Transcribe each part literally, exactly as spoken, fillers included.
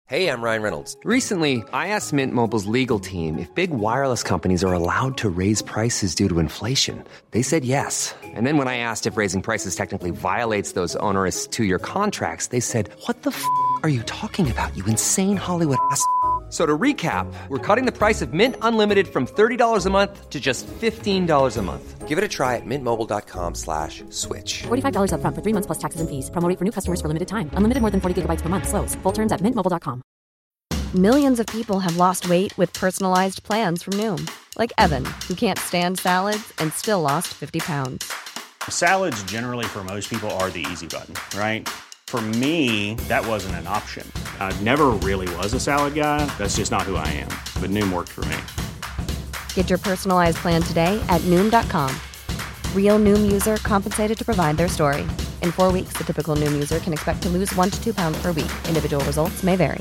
Hey, I'm Ryan Reynolds. Recently, I asked Mint Mobile's legal team if big wireless companies are allowed to raise prices due to inflation. They said yes. And then when I asked if raising prices technically violates those onerous two-year contracts, they said, what the f*** are you talking about, you insane Hollywood ass f- So to recap, we're cutting the price of Mint Unlimited from thirty dollars a month to just fifteen dollars a month. Give it a try at mintmobile.com slash switch. forty-five dollars up front for three months plus taxes and fees. Promo rate for new customers for limited time. Unlimited more than forty gigabytes per month. Slows full terms at mint mobile dot com. Millions of people have lost weight with personalized plans from Noom. Like Evan, who can't stand salads and still lost fifty pounds. Salads generally for most people are the easy button, right? For me, that wasn't an option. I never really was a salad guy. That's just not who I am. But Noom worked for me. Get your personalized plan today at Noom dot com. Real Noom user compensated to provide their story. In four weeks, the typical Noom user can expect to lose one to two pounds per week. Individual results may vary.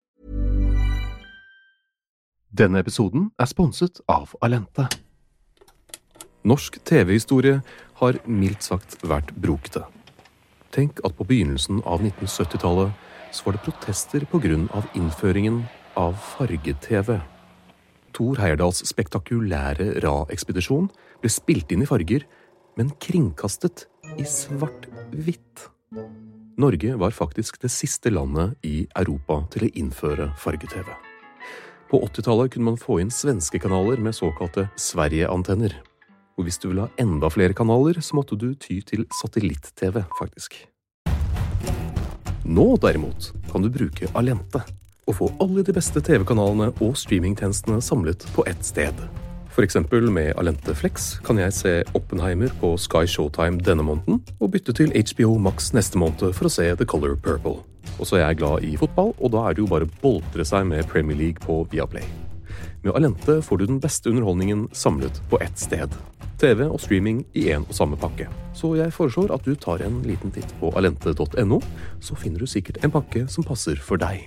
Denne episoden er sponset av Alente. Norsk T V-historie har mildt sagt vært brokete. Tenk at på begynnelsen av nitten sytti-tallet så var det protester på grunn av innføringen av farge-T V. Thor Heyerdahls spektakulære Ra-ekspedisjon ble spilt inn i farger, men kringkastet i svart-hvitt. Norge var faktisk det siste landet i Europa til å innføre farge-T V. På åttitallet kunne man få inn svenske kanaler med såkalte Sverige-antenner. Og hvis du ville ha enda flere kanaler, så måtte du ty til satellitt-T V, faktisk. Nå derimot kan du bruke Alente og få alle de beste T V-kanalene og streamingtjenestene samlet på ett sted. For eksempel med Alente Flex kan jeg se Oppenheimer på Sky Showtime denne måneden, og bytte til H B O Max neste måned for å se The Color Purple. Og så er jeg glad i fotball, og da er det jo bare boltre seg med Premier League på Viaplay. Med Alente får du den beste underholdningen samlet på ett sted. T V og streaming i en og samme pakke. Så jeg foreslår at du tar en liten titt på alente punktum no, så finner du sikkert en pakke som passer for deg.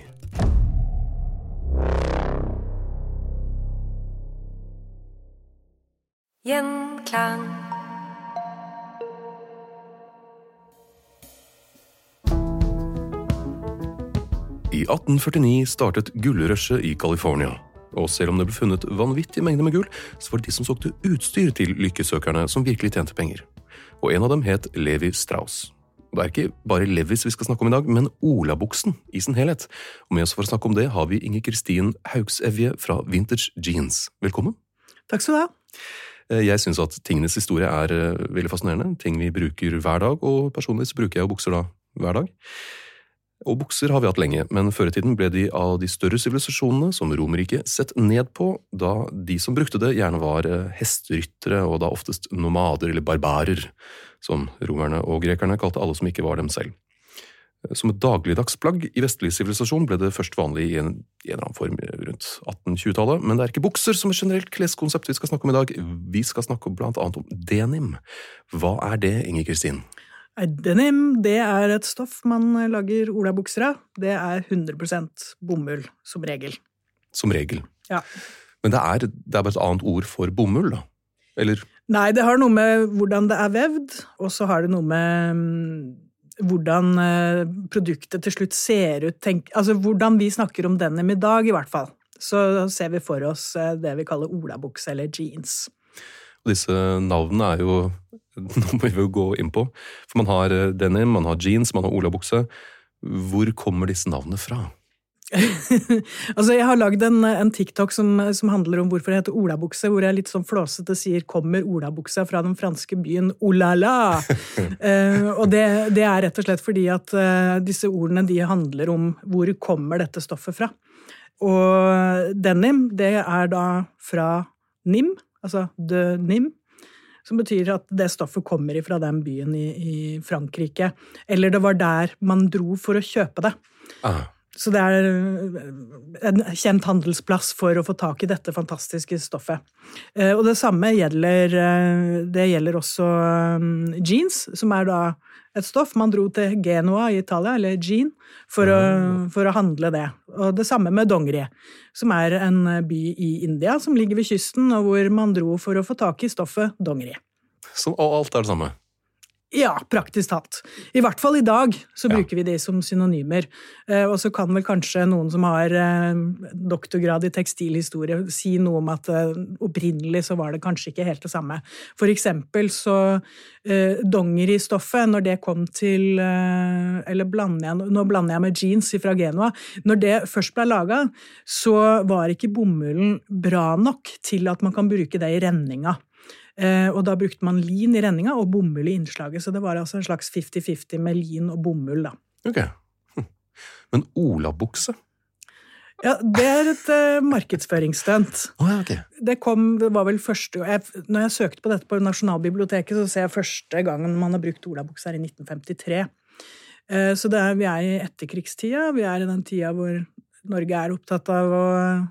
Gjenklang. I atten førtini startet gullrushet i California. Og selv om det ble funnet vanvittig mengde med gull, så var det de som solgte utstyr til lykkesøkerne som virkelig tjente penger. Og en av dem het Levi Strauss. Det er ikke bare Levis vi skal snakke om i dag, men Olabuksen i sin helhet. Og med oss for å snakke om det har vi Inger Kristin Haugsevje fra Vintage Jeans. Velkommen. Takk skal du ha. Jeg synes at tingenes historie er veldig fascinerende. Ting vi bruker hver dag, og personlig så bruker jeg jo bukser da hver dag. Og bukser har vi hatt lenge, men før i tiden ble de av de større sivilisasjonene, som Romerriket, sett ned på, da de som brukte det gjerne var hesteryttere, og da oftest nomader eller barbarer, som romerne og grekerne kalte alle som ikke var dem selv. Som et dagligdagsplagg i vestlig sivilisasjon ble det først vanlig i en, i en eller annen form rundt atten-tjue-tallet, men det er ikke bukser som er generelt kleskonsept vi skal snakke om i dag. Vi skal snakke blant annet om denim. Hva er det, Inger Kristin? Denim, det er et stoff man lager olabukser av. Det er hundre prosent bomull, som regel. Som regel? Ja. Men det er, det er bare et annet ord for bomull, da? Eller? Nei, det har noe med hvordan det er vevd, og så har det noe med hvordan produktet til slutt ser ut. Tenk, altså hvordan vi snakker om denim i dag, i hvert fall. Så ser vi for oss det vi kaller olabukse eller jeans. Og disse navnene er jo, nå må vi jo gå inn på, for man har denim, man har jeans, man har olabukse. Hvor kommer disse navnene fra? Altså, jeg har laget en, en TikTok som, som handler om hvorfor det heter olabukse, hvor jeg litt sånn flåsete sier, kommer olabukse fra den franske byen Olala? uh, og det, det er rett og slett fordi at uh, disse ordene, de handler om hvor kommer dette stoffet fra. Og denim, det er da fra Nim, altså de Nim, som betyr at det stoffet kommer fra den byen i, i Frankrike. Eller det var der man dro for å kjøpe det. Ah. Så det er en kjent handelsplass for å få tak i dette fantastiske stoffet. Og det samme gjelder, det gjelder også jeans, som er da et stoff. Man dro til Genua i Italia, eller Jean, for å, for å handle det. Og det samme med Dongri, som er en by i India, som ligger ved kysten, og hvor man dro for å få tak i stoffet Dongri. Så alt er det samme? Ja, praktisk talt. I hvert fall i dag så Ja. bruker vi de som synonymer. Eh, og så kan vel kanskje noen som har eh, doktorgrad i tekstilhistorie si noe om at eh, opprinnelig så var det kanskje ikke helt det samme. For eksempel så eh, dongeristoffet, når det kom til eh, eller blander jeg, nå blander jeg med jeans fra Genua. Når det først ble laget, så var ikke bomullen bra nok til at man kan bruke det i renninga. Eh, og da brukte man lin i renninga og bomull i innslaget, så det var altså en slags fifty-fifty med lin og bomull da. Ok. Hm. Men olabukse? Ja, det er et eh, markedsføringsstunt. Å ja, ok. Det kom, det var vel første, jeg, når jeg søkte på dette på Nasjonalbiblioteket, så ser jeg første gangen man har brukt olabukse her i nitten femtitre. Eh, så det er, vi er i etterkrigstida, vi er i den tida hvor Norge er opptatt av å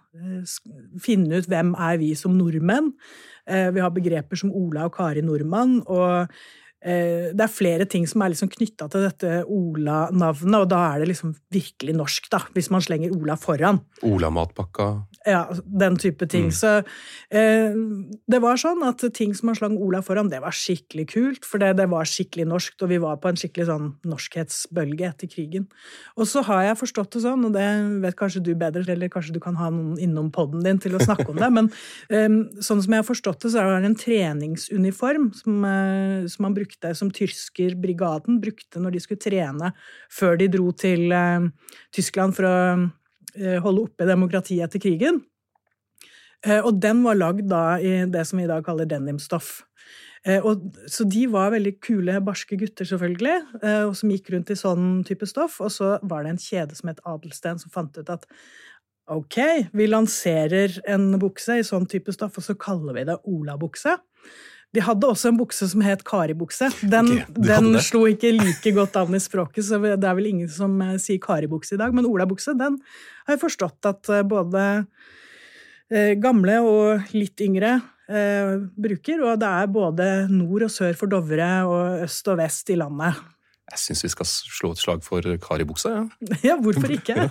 finne ut hvem er vi som nordmenn. Vi har begreper som Ola og Kari Nordmann, og det er flere ting som er liksom knyttet til dette Ola-navnet, og da er det liksom virkelig norsk da, hvis man slenger Ola foran. Ola-matpakka? Ja, den type ting. Mm. Så eh, det var sånn at ting som man slang Ola foran, det var skikkelig kult, for det, det var skikkelig norsk, og vi var på en skikkelig sånn norskhetsbølge etter krigen. Og så har jeg forstått det sånn, og det vet kanskje du bedre, eller kanskje du kan ha noen innom podden din til å snakke om det, men eh, sånn som jeg har forstått det, så er det en treningsuniform som, eh, som man brukte, som tyskerbrigaden brukte når de skulle trene før de dro til eh, Tyskland for å holde oppe demokratiet etter krigen. Og den var lagd da i det som vi i dag kaller denimstoff. Og, så de var veldig kule, barske gutter selvfølgelig, og som gikk rundt i sånn type stoff, og så var det en kjede som het Adelsten som fant ut at ok, vi lanserer en bukse i sånn type stoff, og så kaller vi det Ola-bukse. De hadde også en bukse som het Kari-bukse. Den, okay, den slo ikke like godt an i språket, så det er vel ingen som sier Kari-bukse i dag, men Ola-bukse, den har jeg forstått at både gamle og litt yngre eh, bruker, og det er både nord og sør for Dovre og øst og vest i landet. Jeg synes vi skal slå et slag for Kari-buksa, ja. Ja, hvorfor ikke?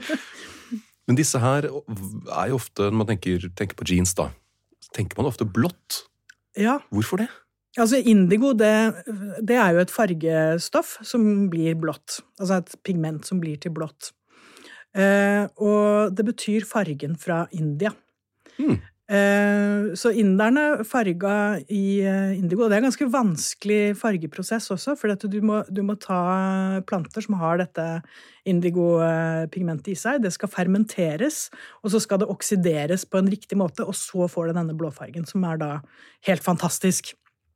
Men disse her er jo ofte, når man tenker, tenker på jeans da, tenker man ofte blått. Ja. Hvorfor det? Altså indigo, det, det er jo et fargestoff som blir blått. Altså et pigment som blir til blått. Eh, og det betyr fargen fra India. Mm. Eh, så inderne farga i indigo, og det er en ganske vanskelig fargeprosess også, for at du må, du må ta planter som har dette indigo-pigmentet i seg, det skal fermenteres, og så skal det oksideres på en riktig måte, og så får det denne blåfargen, som er da helt fantastisk.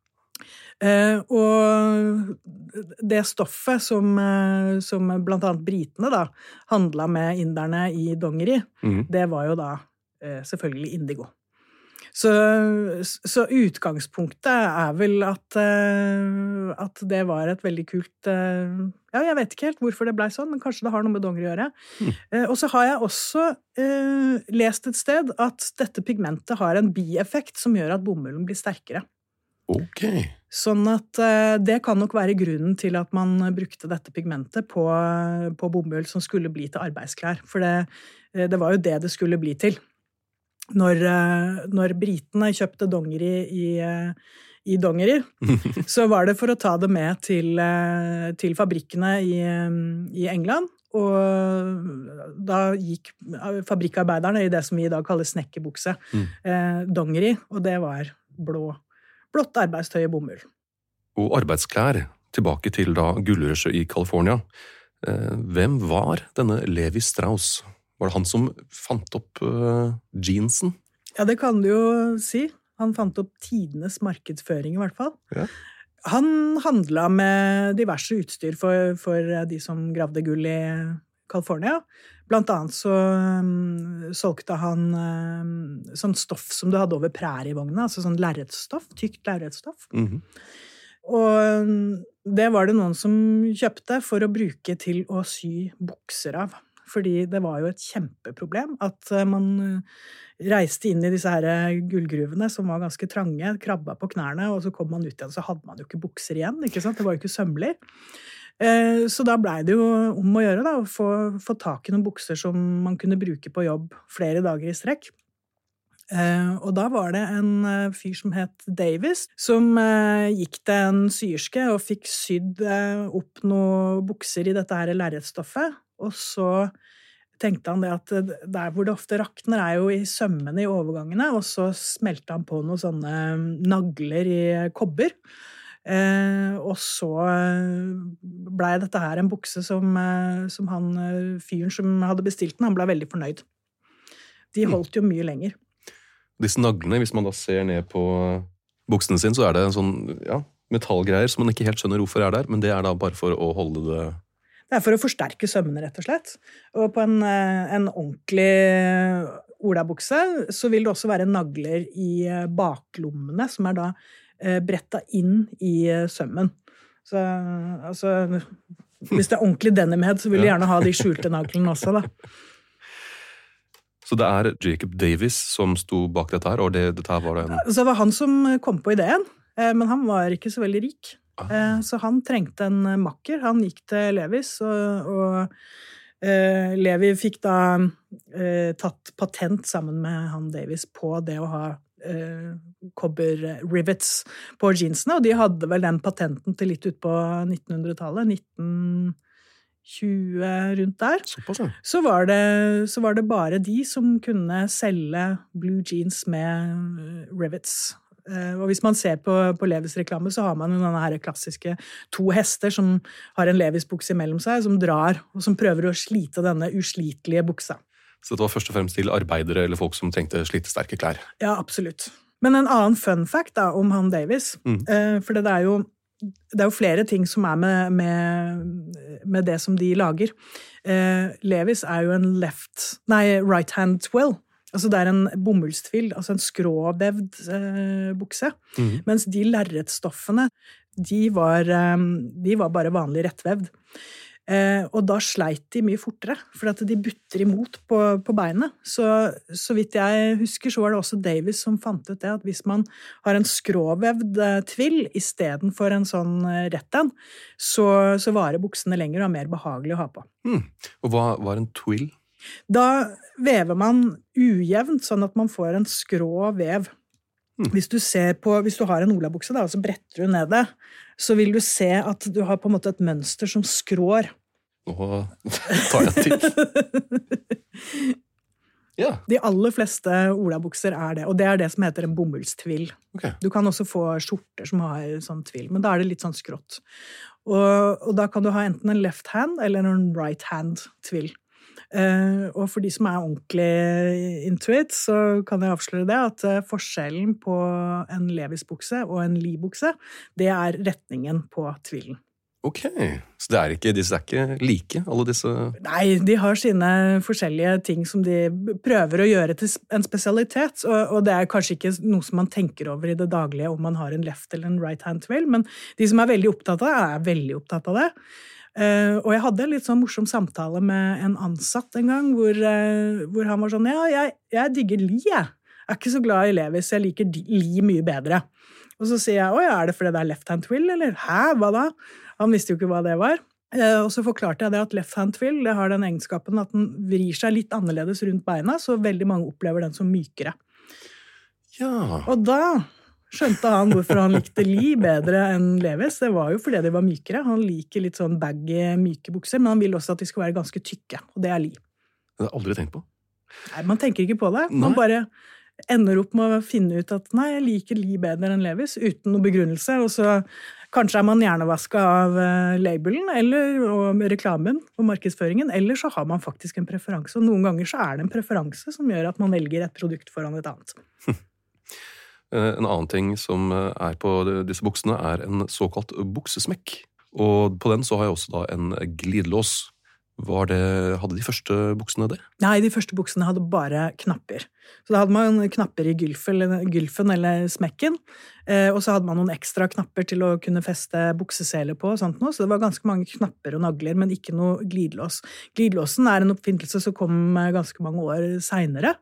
Eh, og det stoffet som, som blant annet britene da, handlet med inderne i dongeri, mm. det var jo da eh, selvfølgelig indigo. Så, så utgangspunktet er vel at, uh, at det var et veldig kult uh, ja, jeg vet ikke helt hvorfor det ble sånn, men kanskje det har noe med dongeri å gjøre. Mm. Uh, og så har jeg også uh, lest et sted at dette pigmentet har en bieffekt som gjør at bomullen blir sterkere. Ok. Sånn at uh, det kan nok være grunnen til at man brukte dette pigmentet på, på bomull som skulle bli til arbeidsklær, for det, uh, det var jo det det skulle bli til. Når, når britene kjøpte dongeri i, i dongeri, så var det for å ta det med til, til fabrikkene i, i England, og da gikk fabrikkarbeiderne i det som vi i dag kaller snekkerbukse, mm. eh, dongeri, og det var blå, blått arbeidstøy i bomull. Og arbeidsklær, tilbake til da Gullrøsjø i California. Eh, hvem var denne Levi Strauss? Var det han som fant opp uh, jeansen? Ja, det kan du jo si. Han fant opp tidenes markedsføring i hvert fall. Ja. Han handlet med diverse utstyr for, for de som gravde gull i California. Blant annet så um, solgte han um, sånn stoff som du hadde over prærievogna, altså sånn lerretstoff, tykt lerretstoff. Mm-hmm. Og um, det var det noen som kjøpte for å bruke til å sy bukser av. Fordi det var jo et kjempeproblem at man reiste inn i disse her gullgruvene som var ganske trange, krabba på knærne, og så kom man ut igjen, så hadde man jo ikke bukser igjen, ikke sant? Det var jo ikke sømmelig. Så da ble det jo om å gjøre da, å få, få tak i noen bukser som man kunne bruke på jobb flere dager i strekk. Uh, og da var det en uh, fyr som het Davis, som uh, gikk til en syerske og fikk sydd uh, opp noen bukser i dette her lerretstoffet, og så tenkte han det at der hvor det ofte rakner er jo i sømmene i overgangene, og så smelte han på noen sånne nagler i kobber. Eh, og så ble dette her en bukse som, som han, fyren som hadde bestilt den, han ble veldig fornøyd. De holdt jo mye lenger. Disse naglene, hvis man da ser ned på buksene sin, så er det en sånn ja, metallgreier som man ikke helt skjønner hvorfor er der, men det er da bare for å holde det... Det er for å forsterke sømmene, rett og slett. Og på en, en ordentlig olabukse så vil det også være nagler i baklommene, som er da bretta inn i sømmen. Så altså, hvis det er ordentlig denimhead, så vil de gjerne ha de skjulte naglene også, da. Så det er Jacob Davis som sto bak dette her, og det, dette her var det en... Så det var han som kom på ideen, men han var ikke så veldig rik. Ah. Så han trengte en makker. Han gikk til Levis, og, og eh, Levi fikk da eh, tatt patent sammen med han Davis på det å ha kobber rivets på jeansene, og de hadde vel den patenten til litt ut på nittenhundretallet, nitten tjue rundt der. Såpass, ja. Så var det, så var det bare de som kunne selge blue jeans med rivets. Og hvis man ser på, på Levis reklame, så har man jo denne her klassiske to hester som har en Levis-bukse mellom seg, som drar, og som prøver å slite denne uslitelige buksa. Så det var først og fremst til arbeidere eller folk som trengte slitesterke klær. Ja, absolutt. Men en annen fun fact da, om han Davis, mm. eh, for det er, jo, det er jo flere ting som er med, med, med det som de lager. Eh, Levis er jo en left, nei, right hand twill. Altså det er en bomullstvil, altså en skråvevd eh, bukse. Mm. Mens de lerretstoffene, de var, eh, de var bare vanlig rettvevd. Eh, og da sleit de mye fortere, for at de butter imot på, på beinet. Så, så vidt jeg husker, så var det også Davis som fant ut det, at hvis man har en skråvevd eh, tvill i stedet for en sånn eh, retten, så, så varer buksene lenger og er mer behagelig å ha på. Mm. Og hva var en twill? Da vever man ujevnt, sånn at man får en skrå vev. Mm. Hvis du ser på, hvis du har en olabukse da, og så bretter du ned det, så vil du se at du har på en måte et mønster som skrår. Nå tar jeg en titt. Ja. De aller fleste olabukser er det, og det er det som heter en bomullstvill. Okay. Du kan også få skjorter som har sånn tvill, men da er det litt sånn skrått. Og, og da kan du ha enten en left hand eller en right hand tvill. Uh, og for de som er ordentlig into it, så kan jeg avsløre det at uh, forskjellen på en Levis-bukse og en Lee-bukse, det er retningen på tvillen. Ok, så det er ikke, disse er ikke like, alle disse? Nei, de har sine forskjellige ting som de prøver å gjøre til en spesialitet, og, og det er kanskje ikke noe som man tenker over i det daglige om man har en left eller en right hand tvill, men de som er veldig opptatt av det, er veldig opptatt av det. Uh, og jeg hadde en litt sånn morsom samtale med en ansatt en gang, hvor, uh, hvor han var sånn, ja, jeg, jeg digger Lee, jeg. Jeg er ikke så glad i Levis, jeg liker Lee mye bedre. Og så sier jeg, å ja, er det fordi det er left hand twill, eller hæ, hva da? Han visste jo ikke hva det var. Uh, og så forklarte jeg det at left hand twill, det har den egenskapen at den vrir seg litt annerledes rundt beina, så veldig mange opplever den som mykere. Ja. Og da skjønte han hvorfor han likte Lee bedre enn Levis. Det var jo fordi de var mykere. Han liker litt sånn baggy, myke bukser, men han vil også at de skal være ganske tykke, og det er Lee. Det har jeg aldri tenkt på. Nei, man tenker ikke på det. Man nei. Bare ender opp med å finne ut at nei, jeg liker Lee bedre enn Levis, uten noe begrunnelse, og så kanskje er man hjernevasket av labelen, eller og reklamen og markedsføringen, eller så har man faktisk en preferanse, og noen ganger så er det en preferanse som gjør at man velger et produkt foran et annet. En annen ting som er på disse buksene er en såkalt buksesmekk. Og på den så har jeg også da en glidelås. Var det, hadde de første buksene det? Nei, de første buksene hadde bare knapper. Så da hadde man knapper i gylfen eller, gylfen eller smekken, og så hadde man noen ekstra knapper til å kunne feste bukseseler på og sånt noe. Så det var ganske mange knapper og nagler, men ikke noe glidelås. Glidelåsen er en oppfinnelse som kom ganske mange år senere,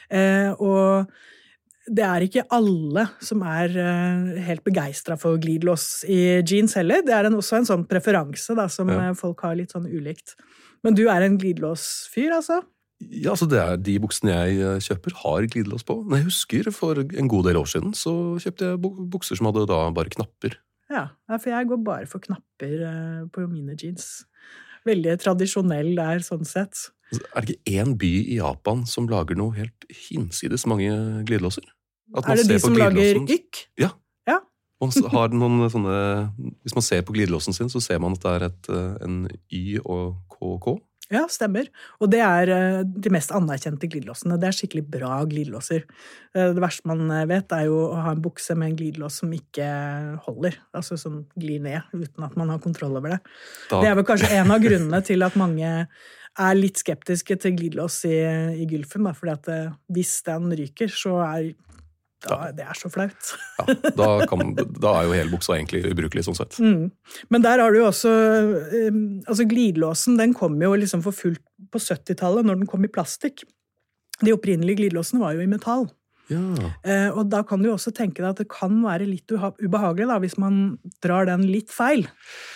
og det er ikke alle som er uh, helt begeistret for glidelås i jeans heller. Det er en, også en sånn preferanse da, som ja. Folk har litt sånn ulikt. Men du er en glidelåsfyr, altså? Ja, altså det er De buksene jeg eh, kjøper, har glidelås på. Men jeg husker for en god del år siden så kjøpte jeg bu- bukser som hadde da bare knapper. Ja, ja, for jeg går bare for knapper eh, på mine jeans. Veldig tradisjonell der, sånn sett. Altså, Er det ikke én by i Japan som lager noe helt hinsides mange glidelåser? At man Er det de ser på som lager glidelåsen- ykk? Ja. Ja. Man s- har noen sånne, hvis man ser på glidelåsen sin, så ser man at det er et, eh, en Y og K K. Ja, stemmer. Og det er eh, de mest anerkjente glidelåsene. Det er skikkelig bra glidelåser. Eh, Det verste man eh, vet, er jo å ha en bukse med en glidelås som ikke holder. Altså som glir ned, uten at man har kontroll over det. Da- Det er vel kanskje en av grunnene til at mange er litt skeptiske til glidelås i, i gylfen. Da, fordi at eh, hvis den ryker, så er da, det er så flaut. Ja, da, kan, da er jo hele buksa egentlig ubrukelig sånn sett. Mm. Men der har du jo også um, altså glidelåsen, den kom jo liksom for fullt på syttitallet når den kom i plastikk. De opprinnelige glidelåsene var jo i metall. Ja. Eh, og da kan du jo også tenke deg at det kan være litt uha- ubehagelig da, hvis man drar den litt feil.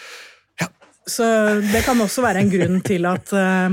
Ja. Så det kan også være en grunn til at eh,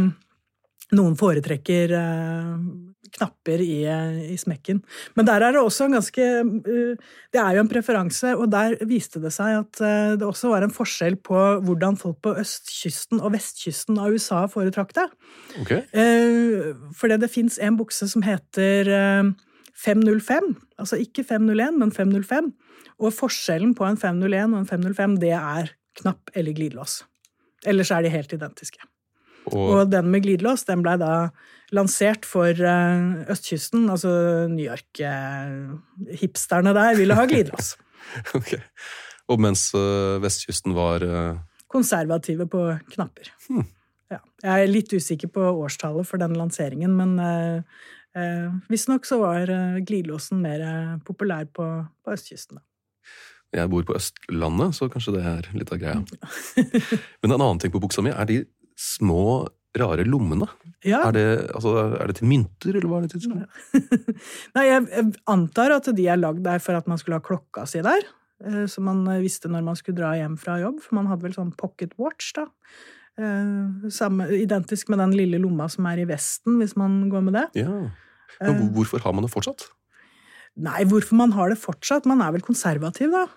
noen foretrekker eh, knapper i, i smekken. Men der er det også en ganske uh, det er jo en preferanse, og der viste det seg at uh, det også var en forskjell på hvordan folk på østkysten og vestkysten av U S A foretrakk det. Ok. Uh, fordi det finnes en bukse som heter uh, fem null fem, altså ikke fem null en, men fem null fem, og forskjellen på en fem null en og en fem null fem, det er knapp eller glidelås. Ellers er de helt identiske. Og, Og den med glidelås, den ble da lansert for uh, østkysten, altså New York-hipsterne uh, der ville ha glidelås. ok. Og mens uh, vestkysten var uh, Konservative på knapper. Hmm. Ja. Jeg er litt usikker på årstallet for den lanseringen, men uh, uh, visstnok så var uh, glidelåsen mer uh, populær på, på østkysten. Da. Jeg bor på Østlandet, så kanskje det er litt av greia. Men en annen ting på buksa mi er de små, rare lommene. Ja. Er, det, altså, er det til mynter, eller hva er det til? Nei, jeg, jeg antar at de er lagd der for at man skulle ha klokka si der, eh, så man visste når man skulle dra hjem fra jobb, for man hadde vel sånn pocket watch da. Eh, samme, identisk med den lille lomma som er i vesten, hvis man går med det. Ja. Men hvor- hvorfor har man det fortsatt? Nei, hvorfor man har det fortsatt? Man er vel konservativ, da.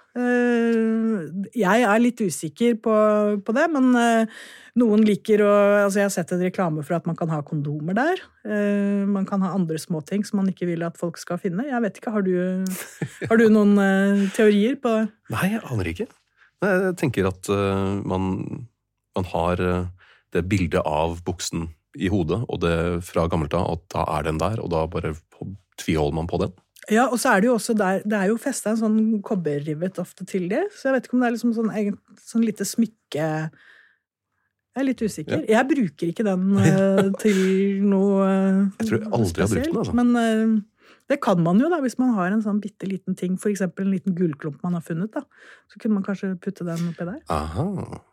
Eh, Jeg er litt usikker på, på det, men eh, noen liker å altså Jeg har sett en reklame for at man kan ha kondomer der. Eh, Man kan ha andre småting som man ikke vil at folk skal finne. Jeg vet ikke, Har du, har du noen eh, teorier på det? Nei, jeg aner ikke. Nei, jeg tenker at uh, man, man har uh, det bildet av buksen i hodet, og det fra gammelt av, at da er den der, og da bare tviholder man på den. Ja, og så er det jo også der, det er jo festet en sånn kobberrivet ofte til det, så jeg vet ikke om det er liksom sånn, egen, sånn lite smykke. Jeg er litt usikker. Ja. Jeg bruker ikke den uh, til noe uh, Jeg tror jeg aldri har brukt den, altså. Men uh, det kan man jo da, hvis man har en sånn bitte liten ting, for eksempel en liten gullklump man har funnet da, så kunne man kanskje putte den oppi der. Aha.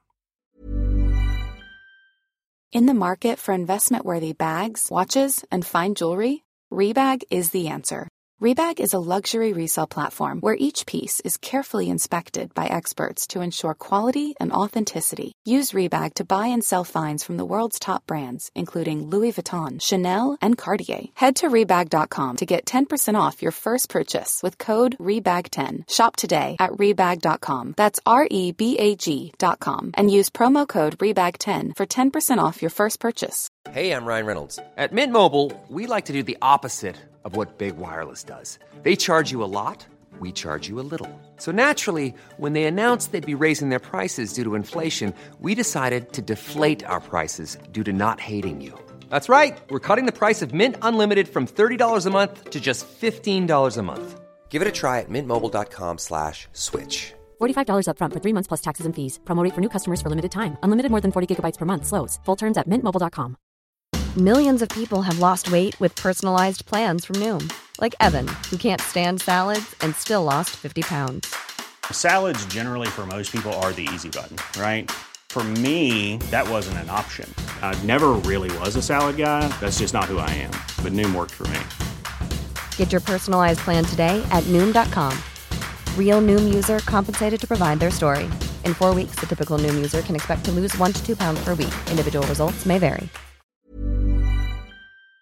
In the market for investment-worthy bags, watches, and fine jewelry, Rebag is the answer. Rebag is a luxury resale platform where each piece is carefully inspected by experts to ensure quality and authenticity. Use Rebag to buy and sell finds from the world's top brands, including Louis Vuitton, Chanel, and Cartier. Head to Rebag dot com to get ten percent off your first purchase with code Rebag ten. Shop today at Rebag dot com. That's R E B A G dot com. And use promo code Rebag ten for ten percent off your first purchase. Hey, I'm Ryan Reynolds. At Mint Mobile, we like to do the opposite of what Big Wireless does. They charge you a lot, we charge you a little. So naturally, when they announced they'd be raising their prices due to inflation, we decided to deflate our prices due to not hating you. That's right. We're cutting the price of Mint Unlimited from thirty dollars a month to just fifteen dollars a month. Give it a try at mintmobile.com slash switch. forty-five dollars up front for three months plus taxes and fees. Promo rate for new customers for limited time. Unlimited more than forty gigabytes per month. Slows full terms at mint mobile dot com. Millions of people have lost weight with personalized plans from Noom. Like Evan, who can't stand salads and still lost fifty pounds. Salads generally for most people are the easy button, right? For me, that wasn't an option. I never really was a salad guy. That's just not who I am. But Noom worked for me. Get your personalized plan today at Noom dot com. Real Noom user compensated to provide their story. In four weeks, the typical Noom user can expect to lose one to two pounds per week. Individual results may vary.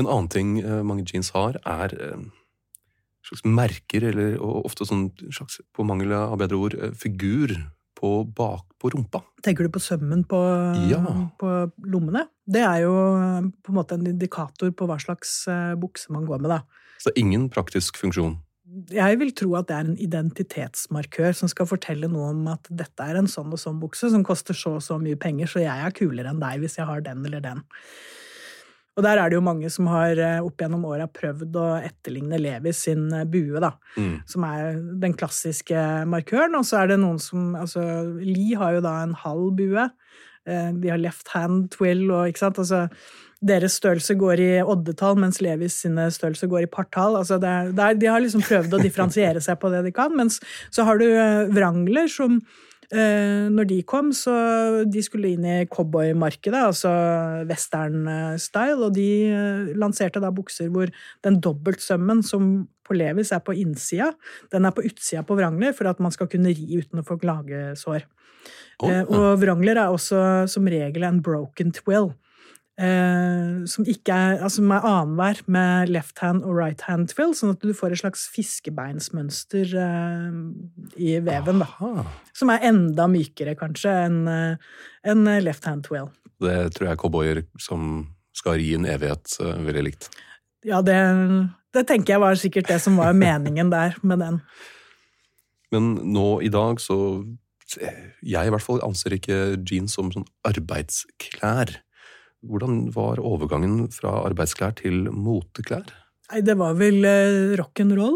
Men en annen ting mange jeans har er slags merker, eller og ofte sånn slags, på mangel av bedre ord, figur på bak på rumpa. Tenker du på sømmen på, ja. på lommene? Det er jo på en måte en indikator på hva slags bukse man går med, da. Så det er ingen praktisk funksjon? Jeg vil tro at det er en identitetsmarkør som skal fortelle noe om at dette er en sånn og sånn bukse som koster så og så mye penger, så jeg er kulere enn deg hvis jeg har den eller den. Og der er det jo mange som har opp gjennom året prøvd å etterligne Levis sin bue, da, mm. som er den klassiske markøren, og så er det noen som, altså, Lee har jo da en halv bue, de har left hand twill, og ikke sant, altså, deres størrelse går i oddetall, mens Levis sine størrelse går i partall, altså, det er, det er, de har liksom prøvd å differensiere seg på det de kan, mens så har du Wrangler som når de kom, så de skulle inn i cowboy-markedet, altså western-style, og de lanserte da bukser hvor den dobbeltsømmen som på Levis er på innsida, den er på utsida på Wrangler, for at man skal kunne ri uten å få glagesår. Oh, ja. Og Wrangler er også som regel en broken twill, Eh, som ikke er, altså med annenhver med left hand og right hand twill, sånn at du får et slags fiskebeinsmønster eh, i veven, da. Aha. Som er enda mykere, kanskje, enn en left hand twill. Det tror jeg cowboyer som skal ri en evighet uh, veldig likt. Ja, det, det tenker jeg var sikkert det som var meningen der med den. Men nå i dag så jeg i hvert fall anser ikke jeans som sånn arbeidsklær. Hvordan var overgangen fra arbeidsklær til moteklær? Nei, det var vel eh, rock'n'roll.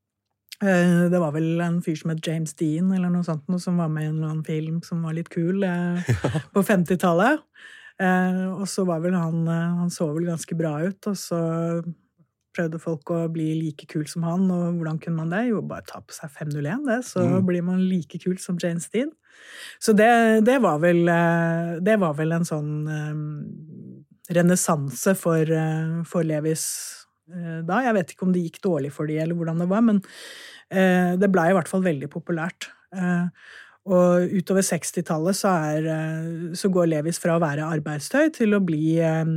Eh, det var vel en fyr som het James Dean, eller noe sånt, noe, som var med i en eller annen film som var litt kul eh, ja. På femtitallet. Eh, og så var vel han, han så vel ganske bra ut, og så prøvde folk å bli like kul som han, og hvordan kunne man det? Jo, bare ta på seg fem null en, det, så mm. blir man like kul som James Dean. Så det, det, var vel, det var vel en sånn um, renessanse for, uh, for Levis uh, da. Jeg vet ikke om det gikk dårlig for de, eller hvordan det var, men uh, det ble i hvert fall veldig populært. Uh, og utover sekstitallet så, er, uh, så går Levis fra å være arbeidstøy til å bli um,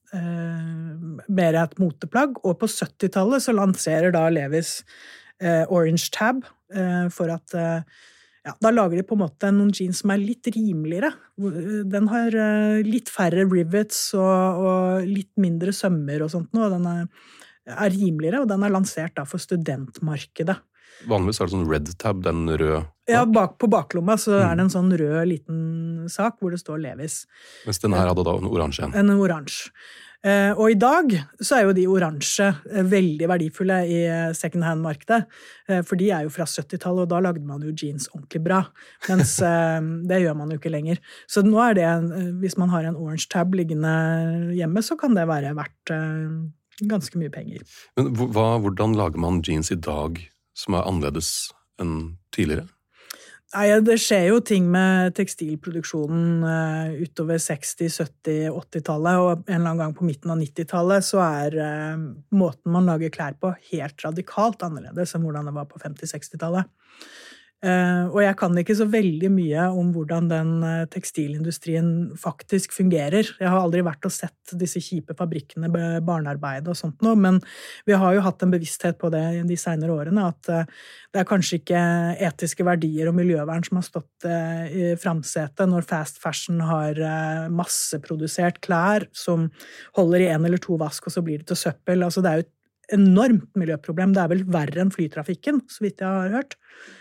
uh, mer et moteplagg, og på syttitallet så lanserer da Levis uh, Orange Tab uh, for at uh, ja, da lager de på en måte noen jeans som er litt rimeligere. Den har litt færre rivets og, og litt mindre sømmer og sånt nå, og den er, er rimeligere, og den er lansert da for studentmarkedet. Vanligvis er det sånn red tab, den røde? Ja, bak, på baklomma så mm. er det en sånn rød liten sak hvor det står Levis. Mens den her hadde da en oransje igjen? En oransje. Eh, og i dag så er jo de oransje veldig verdifulle i second hand-markedet, eh, for de er jo fra syttitallet, og da lagde man jo jeans ordentlig bra, mens eh, det gjør man jo ikke lenger. Så nå er det, hvis man har en orange tab liggende hjemme, så kan det være verdt eh, ganske mye penger. Men hva, hvordan lager man jeans i dag som er annerledes enn tidligere? Nei, det skjer jo ting med tekstilproduksjonen uh, utover seksti-, sytti-, åttitallet, og en eller annen gang på midten av nittitallet så er uh, måten man lager klær på helt radikalt annerledes enn hvordan det var på femti-sekstitallet. Uh, og jeg kan ikke så veldig mye om hvordan den uh, tekstilindustrien faktisk fungerer. Jeg har aldri vært og sett disse kjipe fabrikkene, barnearbeid og sånt noe, men vi har jo hatt en bevissthet på det de senere årene, at uh, det er kanskje ikke etiske verdier og miljøvern som har stått uh, i framsetet når fast fashion har uh, masseprodusert klær som holder i en eller to vask, og så blir det til søppel. Altså, det er jo et enormt miljøproblem. Det er vel verre enn flytrafikken, så vidt jeg har hørt.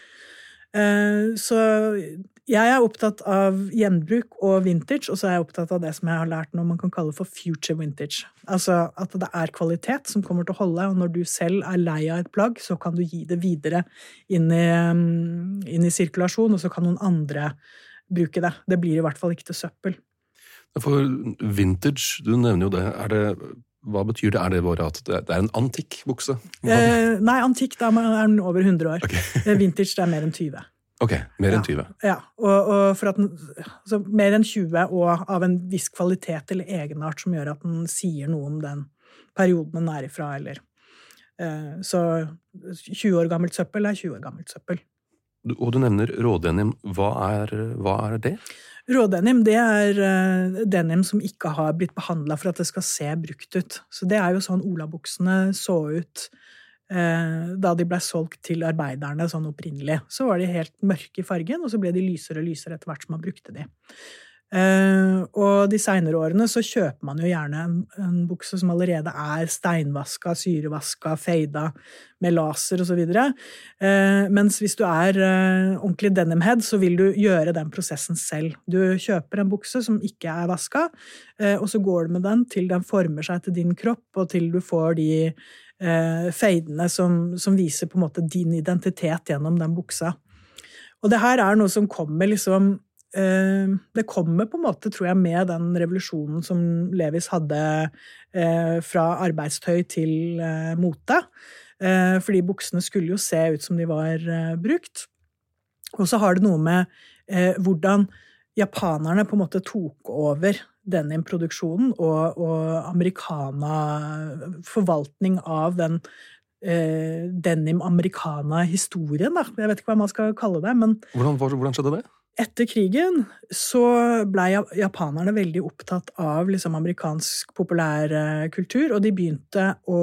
Så jeg er opptatt av gjenbruk og vintage, og så er jeg opptatt av det som jeg har lært noe man kan kalle for future vintage. Altså at det er kvalitet som kommer til å holde, og når du selv er lei av et plagg, så kan du gi det videre inn i, inn i sirkulasjon, og så kan noen andre bruke det. Det blir i hvert fall ikke til søppel. For vintage, du nevner jo det, er det... Hva betyr det? Er det bare at det er en antikk bukse? Eh, nei, antikk, da er den over hundre år. Okay. Vintage, det er mer enn tyve. Ok, mer enn tyve. Ja, ja. Og, og for at den, altså, mer enn tjue og av en viss kvalitet eller egenart som gjør at den sier noe om den perioden den er ifra, eller. Eh, så tjue år gammelt søppel er tjue år gammelt søppel. Du- Og du nevner rådenim. Hva er, hva er det? Rådenim, det er uh, denim som ikke har blitt behandlet for at det skal se brukt ut. Så det er jo sånn olabuksene så ut uh, da de ble solgt til arbeiderne sånn opprinnelig. Så var de helt mørke i fargen, og så ble de lysere og lysere etter hvert som man brukte de. Uh, og de senere årene så kjøper man jo gjerne en, en bukse som allerede er steinvaska, syrevaska, feida med laser og så videre. Uh, mens hvis du er uh, ordentlig denimhead, så vil du gjøre den prosessen selv. Du kjøper en bukse som ikke er vaska, uh, og så går du med den til den former seg til din kropp, og til du får de uh, feidene som, som viser på en måte din identitet gjennom den buksa. Og det her er noe som kommer liksom det kommer på en måte, tror jeg, med den revolusjonen som Levis hadde eh, fra arbeidstøy til eh, mote. Eh, fordi buksene skulle jo se ut som de var eh, brukt. Og så har det noe med eh, hvordan japanerne på en måte tok over denim-produksjonen og, og americana forvaltning av den eh, denim-americana-historien. Da. Jeg vet ikke hva man skal kalle det, men Hvordan, hvordan skjedde det? Etter krigen så ble japanerne veldig opptatt av liksom amerikansk populær kultur, og de begynte å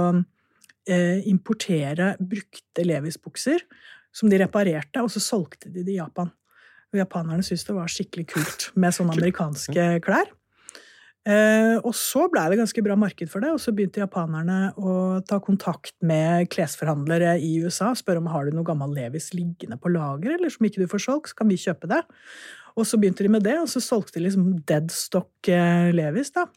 eh, importere brukte Levis-bukser som de reparerte, og så solgte de det i Japan. Og japanerne syntes det var skikkelig kult med sånne amerikanske klær. Eh, og så ble det ganske bra marked for det, og så begynte japanerne å ta kontakt med klesforhandlere i U S A, spørre om har du noe gammel Levis liggende på lager, eller som ikke du får solgt, så kan vi kjøpe det. Og så begynte de med det, og så solgte de liksom deadstock eh, Levis da.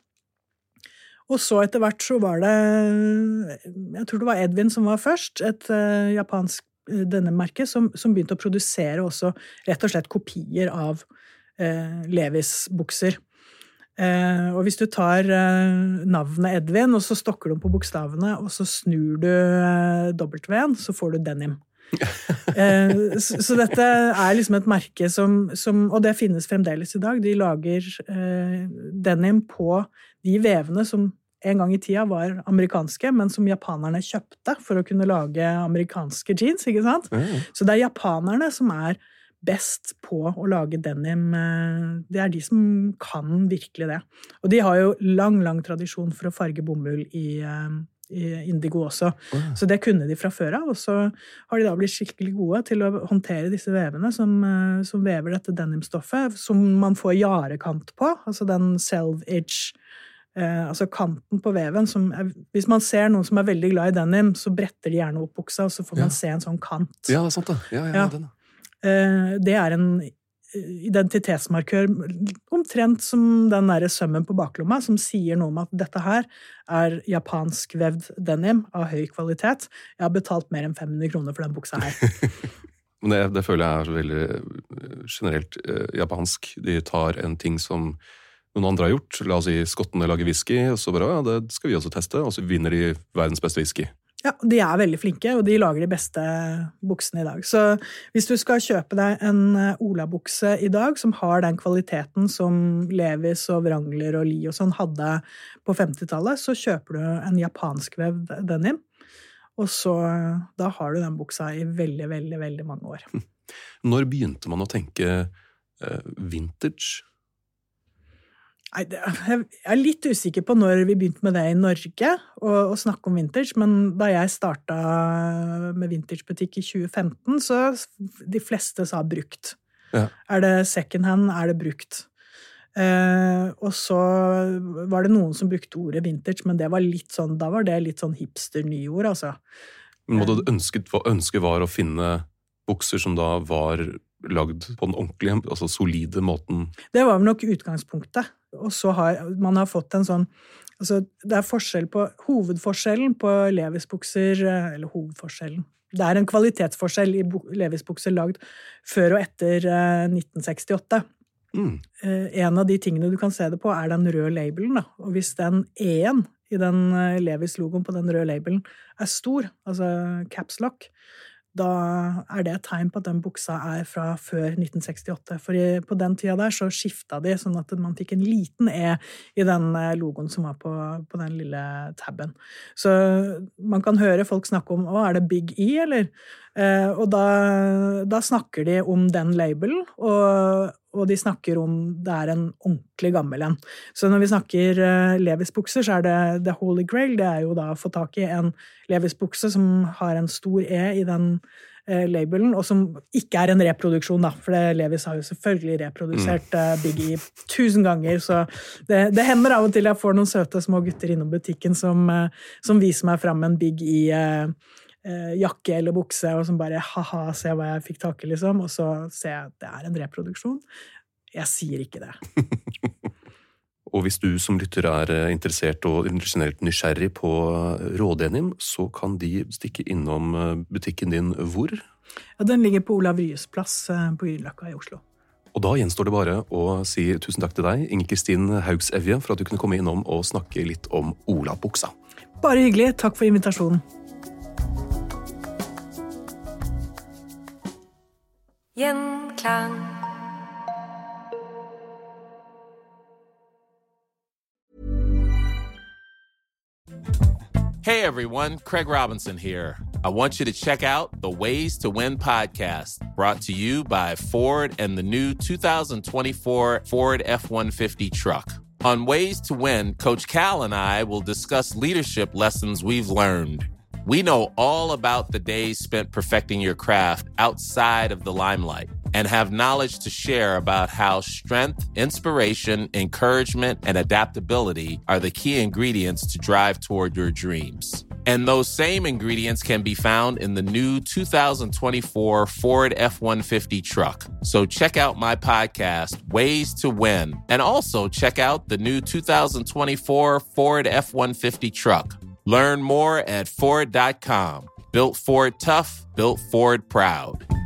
Og så etter hvert så var det, jeg tror det var Edvin som var først, et eh, japansk eh, denne merke, som, som begynte å produsere også rett og slett kopier av eh, Levis-bukser. Eh, og hvis du tar eh, navnet Edvin, og så stokker du på bokstavene, og så snur du eh, W-en, så får du denim. eh, så, så dette er liksom et merke som, som, og det finnes fremdeles i dag, de lager eh, denim på de vevene som en gang i tida var amerikanske, men som japanerne kjøpte for å kunne lage amerikanske jeans, ikke sant? Mm. Så det er japanerne som er best på å lage denim. Det er de som kan virkelig det. Og de har jo lang, lang tradisjon for å farge bomull i, i indigo også. Mm. Så det kunne de fra før av, og så har de da blitt skikkelig gode til å håndtere disse vevene som, som vever dette denimstoffet, som man får jarekant på, altså den selvedge, eh, altså kanten på veven. Som er, hvis man ser noen som er veldig glad i denim, så bretter de gjerne opp buksa, og så får man ja. se en sånn kant. Ja, det er sant da. Ja, ja, ja. Den. Det er en identitetsmarkør omtrent som den der sømmen på baklomma, som sier noe om at dette her er japansk vevd denim av høy kvalitet. Jeg har betalt mer enn fem hundre kroner for den buksa her. det, det føler jeg er så veldig generelt eh, japansk. De tar en ting som noen andre har gjort. La oss si skottene lager whisky, og så bare, ja, det skal vi også teste, og så vinner de verdens beste whisky. Ja, de er veldig flinke, og de lager de beste buksene i dag. Så hvis du skal kjøpe deg en olabukse i dag, som har den kvaliteten som Levis og Wrangler og Lee og sånn hadde på femtitallet, så kjøper du en japansk vevd denim, og så da har du den buksa i veldig, veldig, veldig mange år. Når begynte man å tenke uh, vintage? Nei, jeg er litt usikker på når vi begynte med det i Norge, å snakke om vintage, men da jeg startet med vintagebutikk i tjue femten, så de fleste sa brukt. Ja. Er det second hand, er det brukt. Eh, og så var det noen som brukte ordet vintage, men det var litt sånn, da var det litt sånn hipster-nyord, altså. Men hva du ønsket, ønsket var å finne bukser som da var lagd på den ordentlige, altså solide måten? Det var nok utgangspunktet. Og så har man har fått en sånn, altså det er forskjell på, hovedforskjellen på Levis-bukser, eller hovedforskjellen, det er en kvalitetsforskjell i Levis-bukser lagd før og etter nitten sekstiåtte. Mm. En av de tingene du kan se det på er den røde labelen, da. Og hvis den E-en i den Levis-logoen på den røde labelen er stor, altså caps lock, da er det et tegn på at den buksa er fra før nitten sekstiåtte. For i, på den tida der så skifta de sånn at man fikk en liten E i den logoen som var på, på den lille tabben. Så man kan høre folk snakke om, å, er det Big E, eller? Eh, og da, da snakker de om den labelen, og og de snakker om det er en ordentlig gammel en. Så når vi snakker uh, Levis bukser, så er det The Holy Grail. Det er jo da å få tak i en Levis bukse som har en stor E i den uh, labelen, og som ikke er en reproduksjon, da. For det, Levis har jo selvfølgelig reprodusert uh, Big E tusen ganger, så det, det hender av og til jeg får noen søte små gutter innom butikken som, uh, som viser meg frem en Big E uh, uh, jakke eller bukse, og som bare, haha, se hva jeg fikk tak i, liksom, og så ser jeg at det er en reproduksjon. Jeg sier ikke det. Og hvis du som lytter er interessert og generelt nysgjerrig på rådenim, så kan de stikke innom butikken din hvor? Ja, den ligger på Olav Ryes plass på Grünerløkka i Oslo. Og da gjenstår det bare å si tusen takk til deg, Inger Kristin Haugs-Evje, for at du kunne komme innom og snakke litt om Ola-buksa. Bare hyggelig. Takk for invitasjonen. Gjenklang. Hey everyone, Craig Robinson here. I want you to check out the Ways to Win podcast, brought to you by Ford and the new two thousand twenty-four Ford F one fifty truck. On Ways to Win, Coach Cal and I will discuss leadership lessons we've learned. We know all about the days spent perfecting your craft outside of the limelight and have knowledge to share about how strength, inspiration, encouragement, and adaptability are the key ingredients to drive toward your dreams. And those same ingredients can be found in the new two thousand twenty-four Ford F one fifty truck. So check out my podcast, Ways to Win, and also check out the new two thousand twenty-four Ford F one fifty truck. Learn more at Ford dot com. Built Ford tough, built Ford proud.